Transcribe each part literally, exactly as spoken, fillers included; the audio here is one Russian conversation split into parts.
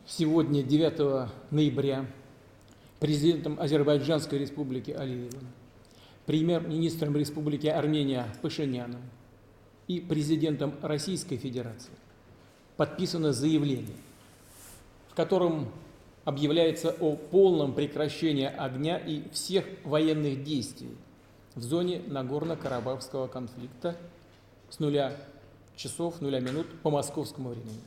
Сегодня, девятого ноября, президентом Азербайджанской республики Алиевым, премьер-министром Республики Армения Пашиняном и президентом Российской Федерации подписано заявление, в котором объявляется о полном прекращении огня и всех военных действий в зоне Нагорно-Карабахского конфликта с нуля часов нуля минут по московскому времени.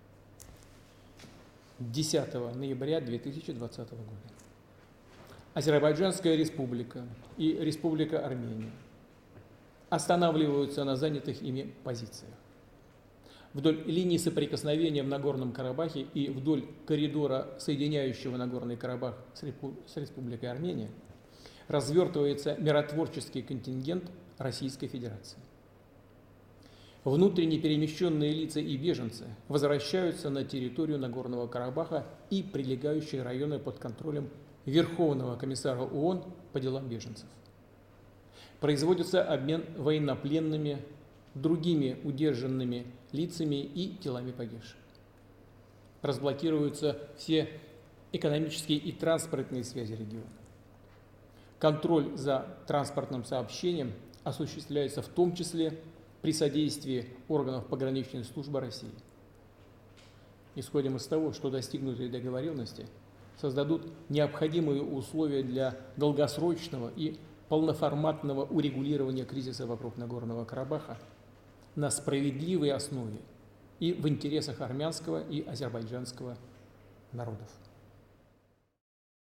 десятого ноября две тысячи двадцатого года. Азербайджанская республика и Республика Армения останавливаются на занятых ими позициях. Вдоль линии соприкосновения в Нагорном Карабахе и вдоль коридора, соединяющего Нагорный Карабах с Республикой Армения, развертывается миротворческий контингент Российской Федерации. Внутренне перемещенные лица и беженцы возвращаются на территорию Нагорного Карабаха и прилегающие районы под контролем Верховного комиссара ООН по делам беженцев. Производится обмен военнопленными, другими удержанными лицами и телами погибших. Разблокируются все экономические и транспортные связи региона. Контроль за транспортным сообщением осуществляется в том числе при содействии органов пограничной службы России. Исходим из того, что достигнутые договоренности создадут необходимые условия для долгосрочного и полноформатного урегулирования кризиса вокруг Нагорного Карабаха на справедливой основе и в интересах армянского и азербайджанского народов.